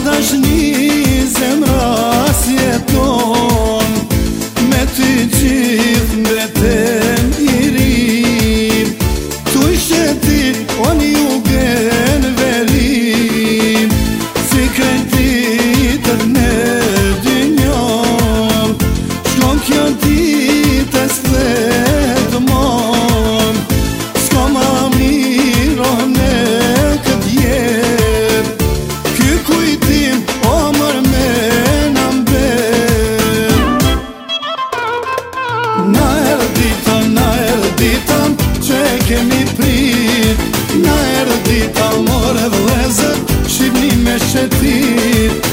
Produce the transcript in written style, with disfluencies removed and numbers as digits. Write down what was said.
dashni zemra si jeton, me ty gjithë mbetem i rim. Tu ishe ti, oni u gen verim, si krejtitër në dynjom. Shkon kjo ditë s'let mon, s'ka ma miro në këtë jet. Ky kujtim o mër me në mbet. Na erë ditën që kemi prit, na erë dita more vlezër, shqipni me shetit.